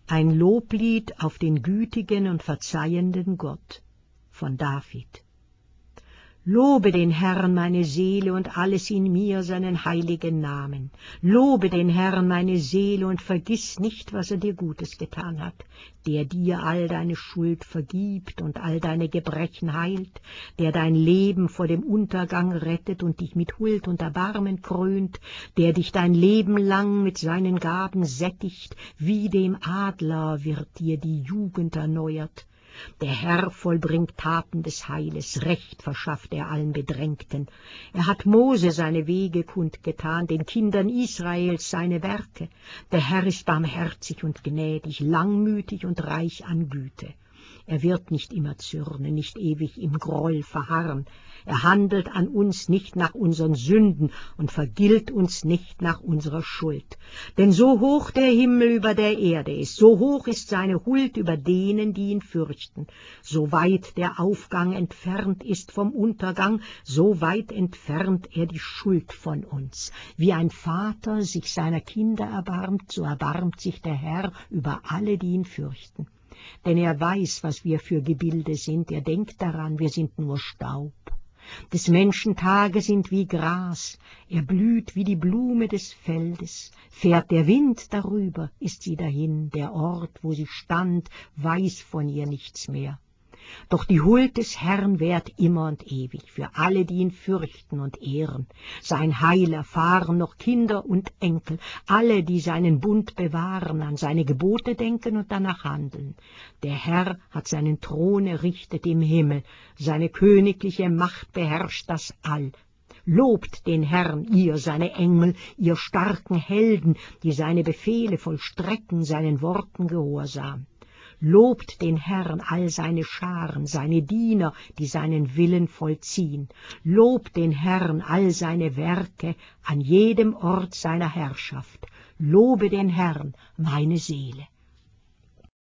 Ein Loblied auf den gütigen und verzeihenden Gott von David. Lobe den Herrn, meine Seele, und alles in mir seinen heiligen Namen. Lobe den Herrn, meine Seele, und vergiss nicht, was er dir Gutes getan hat, der dir all deine Schuld vergibt und all deine Gebrechen heilt, der dein Leben vor dem Untergang rettet und dich mit Huld und Erbarmen krönt, der dich dein Leben lang mit seinen Gaben sättigt, wie dem Adler wird dir die Jugend erneuert. Der Herr vollbringt Taten des Heiles, Recht verschafft er allen Bedrängten. Er hat Mose seine Wege kundgetan, den Kindern Israels seine Werke. Der Herr ist barmherzig und gnädig, langmütig und reich an Güte. Er wird nicht immer zürnen, nicht ewig im Groll verharren. Er handelt an uns nicht nach unseren Sünden und vergilt uns nicht nach unserer Schuld. Denn so hoch der Himmel über der Erde ist, so hoch ist seine Huld über denen, die ihn fürchten. So weit der Aufgang entfernt ist vom Untergang, so weit entfernt er die Schuld von uns. Wie ein Vater sich seiner Kinder erbarmt, so erbarmt sich der Herr über alle, die ihn fürchten. Denn er weiß, was wir für Gebilde sind, er denkt daran, wir sind nur Staub. Des Menschen Tage sind wie Gras, er blüht wie die Blume des Feldes. Fährt der Wind darüber, ist sie dahin, der Ort, wo sie stand, weiß von ihr nichts mehr. Doch die Huld des Herrn währt immer und ewig, für alle, die ihn fürchten und ehren. Sein Heil erfahren noch Kinder und Enkel, alle, die seinen Bund bewahren, an seine Gebote denken und danach handeln. Der Herr hat seinen Thron errichtet im Himmel, seine königliche Macht beherrscht das All. Lobt den Herrn, ihr seine Engel, ihr starken Helden, die seine Befehle vollstrecken, seinen Worten gehorsam. Lobt den Herrn, all seine Scharen, seine Diener, die seinen Willen vollziehen. Lobt den Herrn, all seine Werke, an jedem Ort seiner Herrschaft. Lobe den Herrn, meine Seele.